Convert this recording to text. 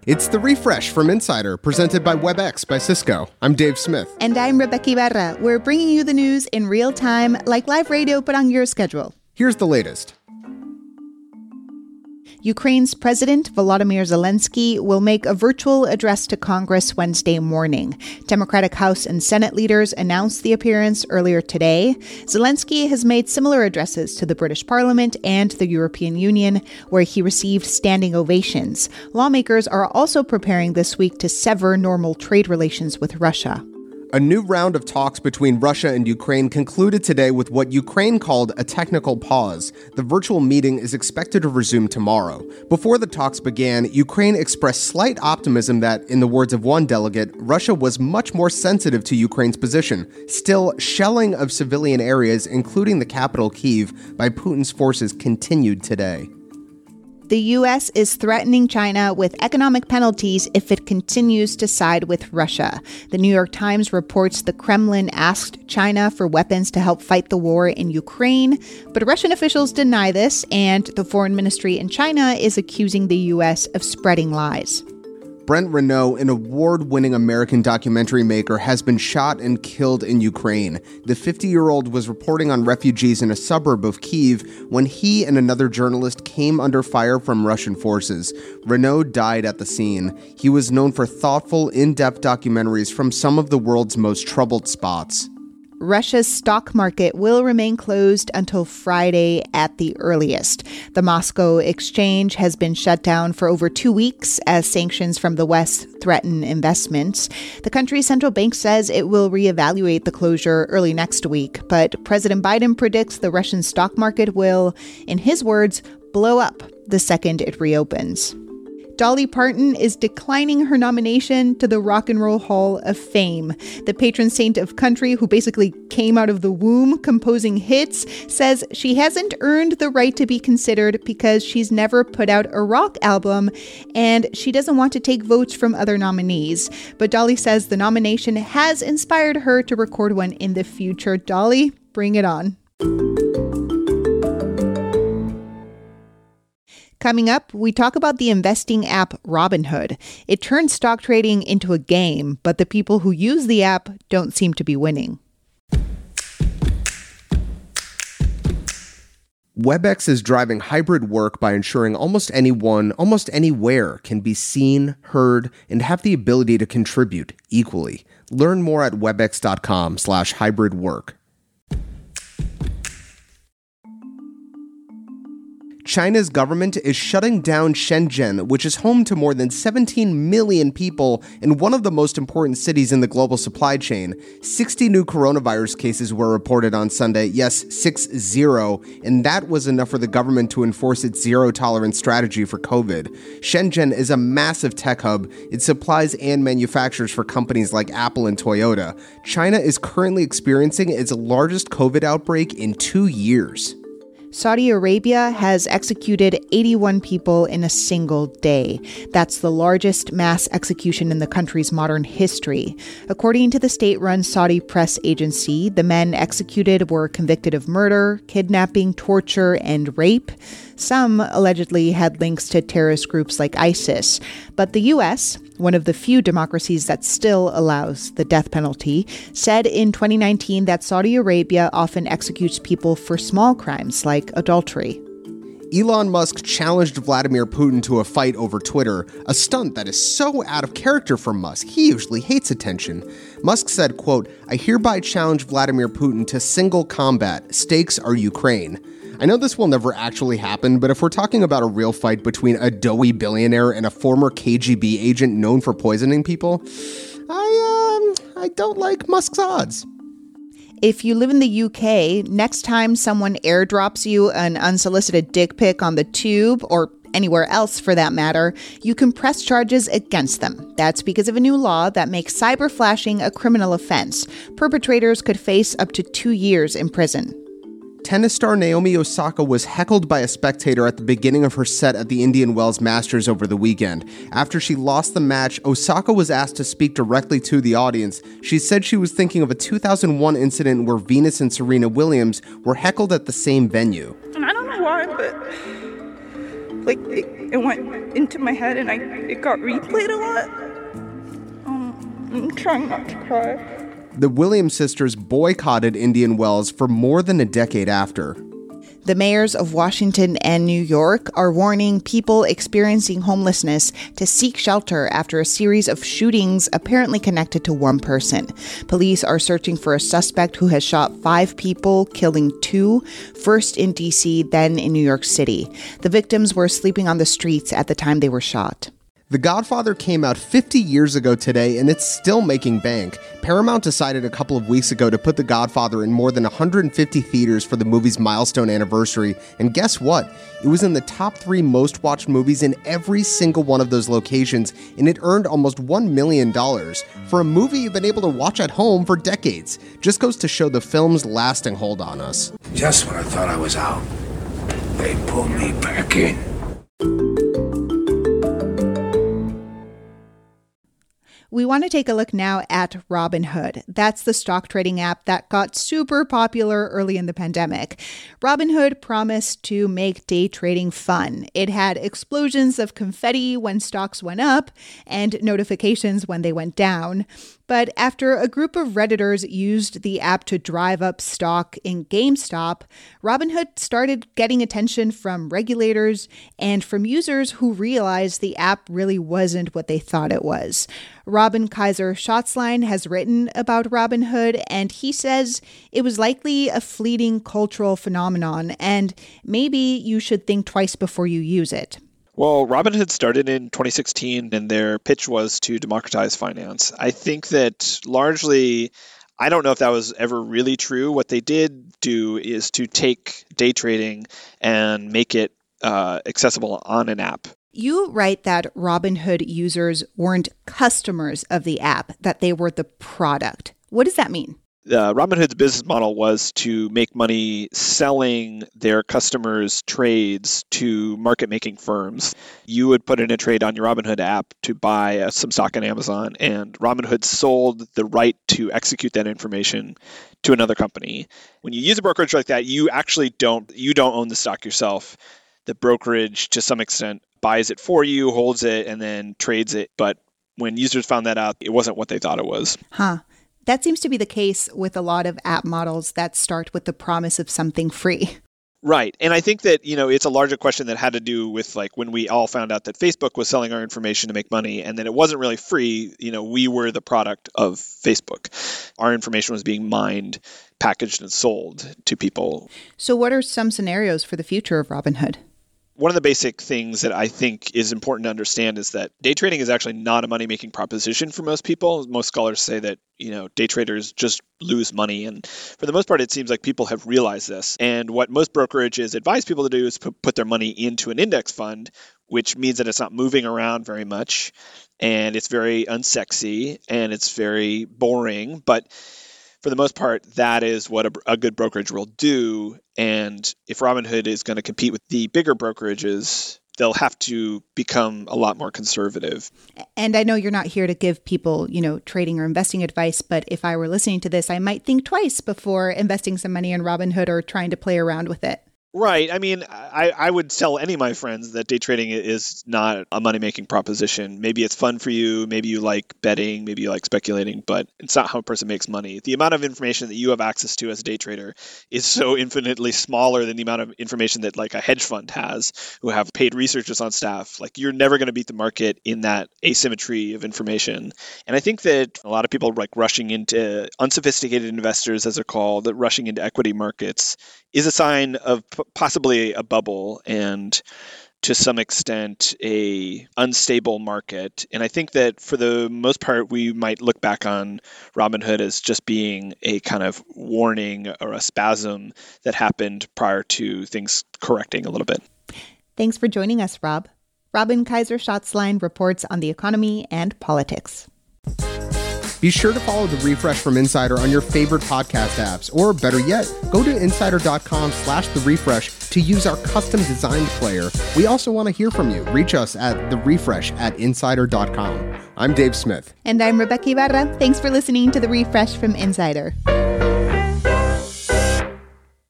It's The Refresh from Insider, presented by WebEx by Cisco. I'm Dave Smith. And I'm Rebecca Ibarra. We're bringing you the news in real time, like live radio, but on your schedule. Here's the latest. Ukraine's President Volodymyr Zelensky will make a virtual address to Congress Wednesday morning. Democratic House and Senate leaders announced the appearance earlier today. Zelensky has made similar addresses to the British Parliament and the European Union, where he received standing ovations. Lawmakers are also preparing this week to sever normal trade relations with Russia. A new round of talks between Russia and Ukraine concluded today with what Ukraine called a technical pause. The virtual meeting is expected to resume tomorrow. Before the talks began, Ukraine expressed slight optimism that, in the words of one delegate, Russia was much more sensitive to Ukraine's position. Still, shelling of civilian areas, including the capital Kyiv, by Putin's forces continued today. The U.S. is threatening China with economic penalties if it continues to side with Russia. The New York Times reports the Kremlin asked China for weapons to help fight the war in Ukraine, but Russian officials deny this, and the foreign ministry in China is accusing the U.S. of spreading lies. Brent Renaud, an award-winning American documentary maker, has been shot and killed in Ukraine. The 50-year-old was reporting on refugees in a suburb of Kyiv when he and another journalist came under fire from Russian forces. Renaud died at the scene. He was known for thoughtful, in-depth documentaries from some of the world's most troubled spots. Russia's stock market will remain closed until Friday at the earliest. The Moscow exchange has been shut down for over 2 weeks as sanctions from the West threaten investments. The country's central bank says it will reevaluate the closure early next week, but President Biden predicts the Russian stock market will, in his words, blow up the second it reopens. Dolly Parton is declining her nomination to the Rock and Roll Hall of Fame. The patron saint of country, who basically came out of the womb composing hits, says she hasn't earned the right to be considered because she's never put out a rock album and she doesn't want to take votes from other nominees. But Dolly says the nomination has inspired her to record one in the future. Dolly, bring it on. Coming up, we talk about the investing app Robinhood. It turns stock trading into a game, but the people who use the app don't seem to be winning. WebEx is driving hybrid work by ensuring almost anyone, almost anywhere can be seen, heard, and have the ability to contribute equally. Learn more at webex.com/hybridwork. China's government is shutting down Shenzhen, which is home to more than 17 million people and one of the most important cities in the global supply chain. 60 new coronavirus cases were reported on Sunday. Yes, 60, and that was enough for the government to enforce its zero-tolerance strategy for COVID. Shenzhen is a massive tech hub. It supplies and manufactures for companies like Apple and Toyota. China is currently experiencing its largest COVID outbreak in 2 years. Saudi Arabia has executed 81 people in a single day. That's the largest mass execution in the country's modern history. According to the state-run Saudi press agency, the men executed were convicted of murder, kidnapping, torture, and rape. Some allegedly had links to terrorist groups like ISIS. But the U.S., one of the few democracies that still allows the death penalty, said in 2019 that Saudi Arabia often executes people for small crimes like adultery. Elon Musk challenged Vladimir Putin to a fight over Twitter, a stunt that is so out of character for Musk. He usually hates attention. Musk said, quote, "I hereby challenge Vladimir Putin to single combat. Stakes are Ukraine." I know this will never actually happen, but if we're talking about a real fight between a doughy billionaire and a former KGB agent known for poisoning people, I don't like Musk's odds. If you live in the UK, next time someone airdrops you an unsolicited dick pic on the tube, or anywhere else for that matter, you can press charges against them. That's because of a new law that makes cyber flashing a criminal offense. Perpetrators could face up to 2 years in prison. Tennis star Naomi Osaka was heckled by a spectator at the beginning of her set at the Indian Wells Masters over the weekend. After she lost the match, Osaka was asked to speak directly to the audience. She said she was thinking of a 2001 incident where Venus and Serena Williams were heckled at the same venue. And I don't know why, but like it went into my head and it got replayed a lot. I'm trying not to cry. The Williams sisters boycotted Indian Wells for more than a decade after. The mayors of Washington and New York are warning people experiencing homelessness to seek shelter after a series of shootings apparently connected to one person. Police are searching for a suspect who has shot 5 people, killing 2, first in D.C., then in New York City. The victims were sleeping on the streets at the time they were shot. The Godfather came out 50 years ago today, and it's still making bank. Paramount decided a couple of weeks ago to put The Godfather in more than 150 theaters for the movie's milestone anniversary, and guess what? It was in the top 3 most watched movies in every single one of those locations, and it earned almost $1 million for a movie you've been able to watch at home for decades. Just goes to show the film's lasting hold on us. Just when I thought I was out, they pulled me back in. We want to take a look now at Robinhood. That's the stock trading app that got super popular early in the pandemic. Robinhood promised to make day trading fun. It had explosions of confetti when stocks went up and notifications when they went down. But after a group of Redditors used the app to drive up stock in GameStop, Robinhood started getting attention from regulators and from users who realized the app really wasn't what they thought it was. Robin Kaiser Schatzline has written about Robinhood, and he says it was likely a fleeting cultural phenomenon, and maybe you should think twice before you use it. Well, Robinhood started in 2016, and their pitch was to democratize finance. I think that largely, I don't know if that was ever really true. What they did do is to take day trading and make it accessible on an app. You write that Robinhood users weren't customers of the app, that they were the product. What does that mean? Robinhood's business model was to make money selling their customers' trades to market-making firms. You would put in a trade on your Robinhood app to buy some stock on Amazon, and Robinhood sold the right to execute that information to another company. When you use a brokerage like that, you actually don't own the stock yourself. The brokerage, to some extent, buys it for you, holds it, and then trades it. But when users found that out, it wasn't what they thought it was. That seems to be the case with a lot of app models that start with the promise of something free. Right. And I think that, it's a larger question that had to do with like when we all found out that Facebook was selling our information to make money and that it wasn't really free. We were the product of Facebook. Our information was being mined, packaged, and sold to people. So what are some scenarios for the future of Robinhood? One of the basic things that I think is important to understand is that day trading is actually not a money-making proposition for most people. Most scholars say that, day traders just lose money. And for the most part, it seems like people have realized this. And what most brokerages advise people to do is put their money into an index fund, which means that it's not moving around very much. And it's very unsexy and it's very boring. But for the most part, that is what a good brokerage will do. And if Robinhood is going to compete with the bigger brokerages, they'll have to become a lot more conservative. And I know you're not here to give people, trading or investing advice, but if I were listening to this, I might think twice before investing some money in Robinhood or trying to play around with it. Right. I mean, I would tell any of my friends that day trading is not a money-making proposition. Maybe it's fun for you. Maybe you like betting. Maybe you like speculating, but it's not how a person makes money. The amount of information that you have access to as a day trader is so infinitely smaller than the amount of information that like a hedge fund has who have paid researchers on staff. Like you're never going to beat the market in that asymmetry of information. And I think that a lot of people like rushing into unsophisticated investors, as they're called, rushing into equity markets is a sign of possibly a bubble and to some extent a unstable market. And I think that for the most part, we might look back on Robinhood as just being a kind of warning or a spasm that happened prior to things correcting a little bit. Thanks for joining us, Rob. Robin Kaiser Schatzline reports on the economy and politics. Be sure to follow The Refresh from Insider on your favorite podcast apps, or better yet, go to insider.com/The Refresh to use our custom designed player. We also want to hear from you. Reach us at therefresh@insider.com. I'm Dave Smith. And I'm Rebecca Ibarra. Thanks for listening to The Refresh from Insider.